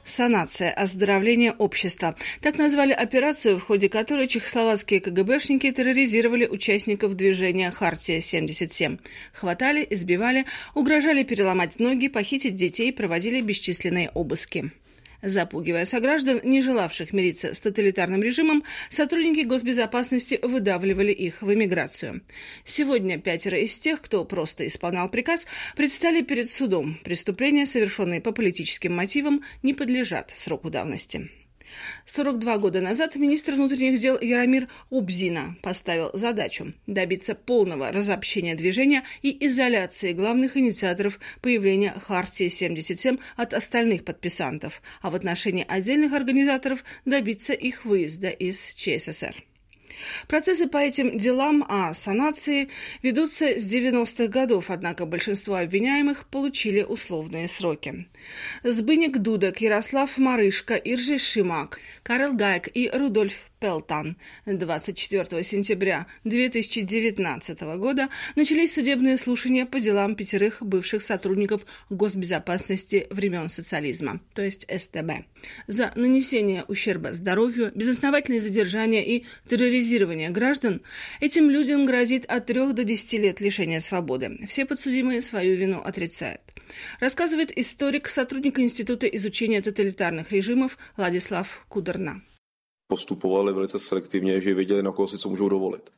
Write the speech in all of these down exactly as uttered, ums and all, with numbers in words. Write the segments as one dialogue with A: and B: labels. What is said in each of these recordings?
A: Санация, оздоровление общества. Так назвали операцию, в ходе которой чехословацкие КГБшники терроризировали участников движения «Хартия-семьдесят семь». Хватали, избивали, угрожали переломать ноги, похитить детей, проводили бесчисленные обыски. Запугивая сограждан, не желавших мириться с тоталитарным режимом, сотрудники госбезопасности выдавливали их в эмиграцию. Сегодня пятеро из тех, кто просто исполнял приказ, предстали перед судом. Преступления, совершенные по политическим мотивам, не подлежат сроку давности. сорок два года назад министр внутренних дел Яромир Убзина поставил задачу добиться полного разобщения движения и изоляции главных инициаторов появления Хартии-семьдесят семь от остальных подписантов, а в отношении отдельных организаторов добиться их выезда из ЧССР. Процессы по этим делам о санации ведутся с девяностых годов, однако большинство обвиняемых получили условные сроки. Збыняк Дудек, Ярослав Марышко, Иржи Шимак, Карел Гайк и Рудольф Пелтан. двадцать четвёртого сентября две тысячи девятнадцатого года начались судебные слушания по делам пятерых бывших сотрудников госбезопасности времен социализма, то есть СТБ, за нанесение ущерба здоровью, безосновательное задержание и терроризирование граждан. Этим людям грозит от трех до десяти лет лишения свободы. Все подсудимые свою вину отрицают. Рассказывает историк, сотрудник Института изучения тоталитарных режимов Ладислав Кудерна.
B: Postupovali velice selektivně, že věděli, na koho si co můžou dovolit.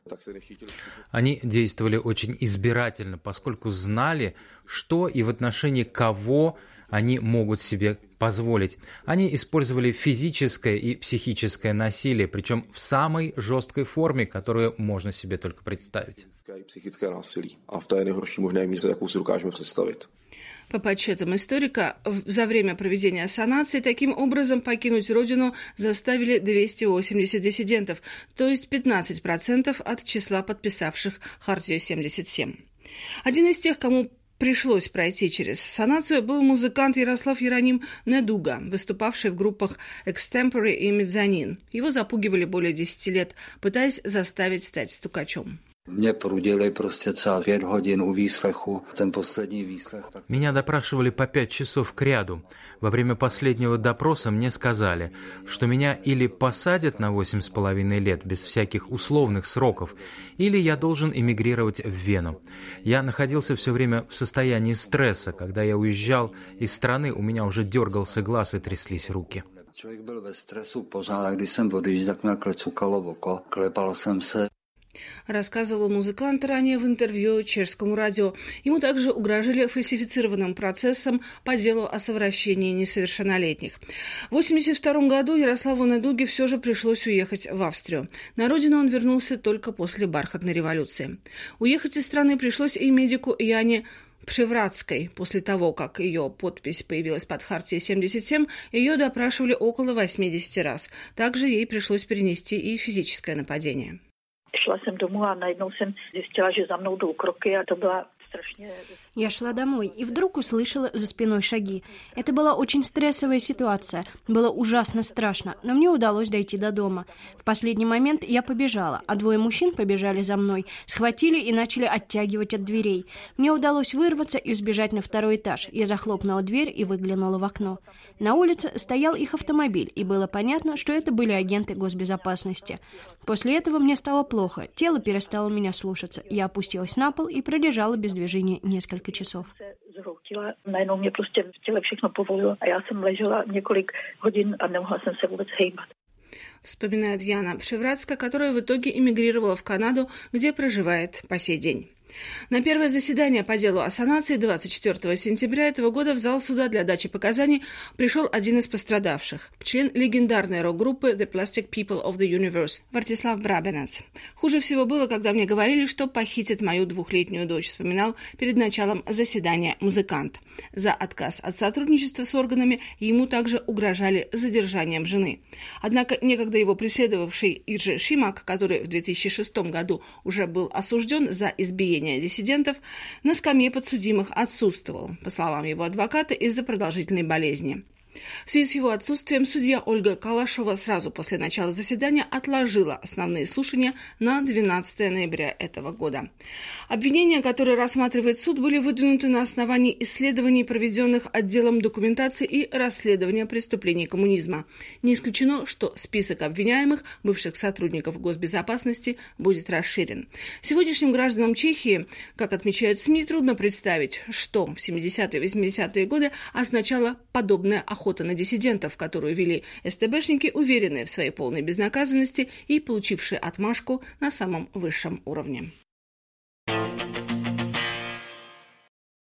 C: Они действовали очень избирательно, поскольку знали, что и в отношении кого они могут себе позволить. Они использовали физическое и психическое насилие, причем в самой жесткой форме, которую можно себе только представить.
B: Психическое насилие, а в той nejhorší možné míře, jakou si dokážeme představit.
A: По подсчетам историка, за время проведения санации таким образом покинуть родину заставили двести восемьдесят диссидентов, то есть пятнадцать процентов от числа подписавших Хартию-семьдесят семь. Один из тех, кому пришлось пройти через санацию, был музыкант Ярослав Иероним Недуга, выступавший в группах «Экстемпори» и «Мезонин». Его запугивали более десяти лет, пытаясь заставить стать стукачом.
D: Mě prudili prostě třeba pět hodin u výslechu, ten poslední výslech. Tak...
C: Меня допрашивали по пять часов кряду. Во время последнего допроса мне сказали, что меня или посадят на восемь с половиной лет без всяких условных сроков, или я должен эмигрировать в Вену. Я находился все время в состоянии стресса. Когда я уезжал из страны, у меня уже дергался глаз и тряслись руки.
D: Člověk byl ve stresu pořád, a když jsem odjížděl, tak mě klecukalo v oko, klepal jsem se.
A: Рассказывал музыкант ранее в интервью чешскому радио. Ему также угрожали фальсифицированным процессом по делу о совращении несовершеннолетних. В тысяча девятьсот восемьдесят втором году Ярославу Недуге все же пришлось уехать в Австрию. На родину он вернулся только после бархатной революции. Уехать из страны пришлось и медику Яне Пшевратской. После того, как ее подпись появилась под Хартией-семьдесят семь, ее допрашивали около восьмидесяти раз. Также ей пришлось перенести и физическое нападение.
E: Šla jsem domů a najednou jsem zjistila, že za mnou jdou kroky a to byla strašně...
F: Я шла домой и вдруг услышала за спиной шаги. Это была очень стрессовая ситуация. Было ужасно страшно, но мне удалось дойти до дома. В последний момент я побежала, а двое мужчин побежали за мной, схватили и начали оттягивать от дверей. Мне удалось вырваться и сбежать на второй этаж. Я захлопнула дверь и выглянула в окно. На улице стоял их автомобиль, и было понятно, что это были агенты госбезопасности. После этого мне стало плохо, тело перестало меня слушаться. Я опустилась на пол и пролежала без движения несколько часов.
E: Zhroutila, najednou mě prostě v těle všechno povolilo a já jsem ležela několik hodin a nemohla jsem se vůbec hejbat.
A: Вспоминает Яна Пшевратска, которая в итоге эмигрировала в Канаду, где проживает по сей день. На первое заседание по делу о санации двадцать четвёртого сентября этого года в зал суда для дачи показаний пришел один из пострадавших, член легендарной рок-группы The Plastic People of the Universe, Вартислав Брабенец. «Хуже всего было, когда мне говорили, что похитят мою двухлетнюю дочь», вспоминал перед началом заседания музыкант. За отказ от сотрудничества с органами ему также угрожали задержанием жены. Однако некогда его преследовавший Иржи Шимак, который в две тысячи шестом году уже был осужден за избиение диссидентов, на скамье подсудимых отсутствовал, по словам его адвоката, из-за продолжительной болезни. В связи с его отсутствием судья Ольга Калашова сразу после начала заседания отложила основные слушания на двенадцатое ноября этого года. Обвинения, которые рассматривает суд, были выдвинуты на основании исследований, проведенных отделом документации и расследования преступлений коммунизма. Не исключено, что список обвиняемых, бывших сотрудников госбезопасности, будет расширен. Сегодняшним гражданам Чехии, как отмечает СМИ, трудно представить, что в семидесятые и восьмидесятые годы означала подобная охота на диссидентов, которую вели СТБшники, уверенные в своей полной безнаказанности и получившие отмашку на самом высшем уровне.